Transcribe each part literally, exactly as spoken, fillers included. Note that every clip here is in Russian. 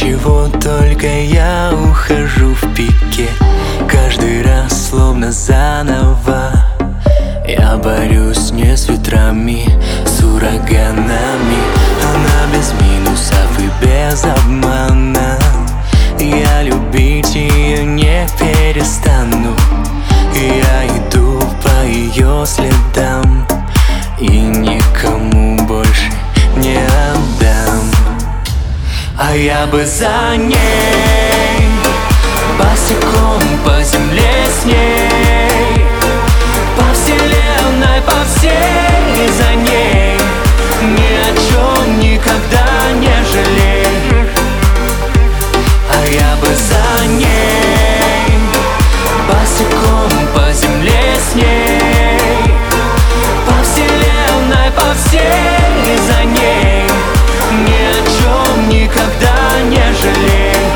чего только я ухожу в пике. Каждый раз словно заново я борюсь не с ветрами, с ураганами. Она без минусов и без обмана. Я любить ее не перестану. Я иду по ее следам и никому больше не отдам. А я бы за ней босиком по земле с ней, по вселенной, по всей за ней, ни о чем никогда не жалей. А я бы за ней босиком по земле с ней, по вселенной, по всей за ней, ни о чем никогда не жалей.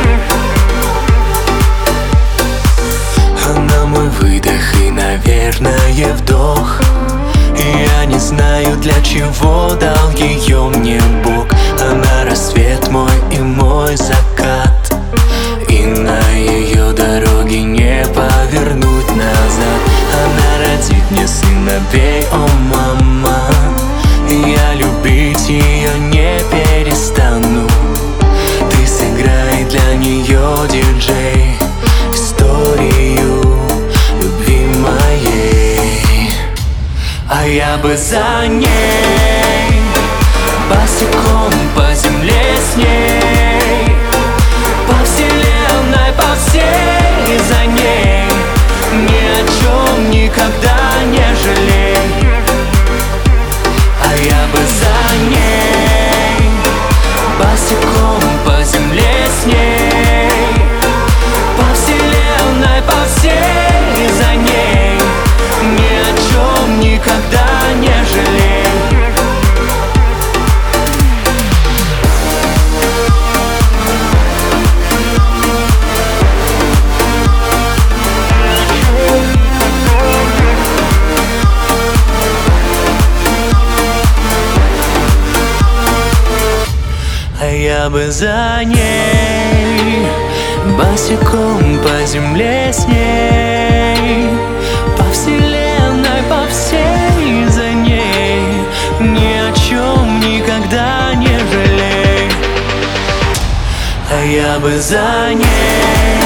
Она мой выдох и, наверное, вдох. Я не знаю, для чего дал ее мне Бог. Она рассвет мой и мой закат, и на ее дороге не повернуть назад. Она родит мне сыновей, о мама. Я любить ее не перестану. Ты сыграй для нее, диджей, историю любви моей. А я бы за ней босиком по земле с ней, по вселенной, по всей за ней, ни о чем никогда не жалей. А я бы за ней босиком по земле с ней, по вселенной, по всей за ней, ни о чем никогда не жалей. Я бы за ней босиком по земле с ней, по вселенной, по всей за ней, ни о чем никогда не жалей. А я бы за ней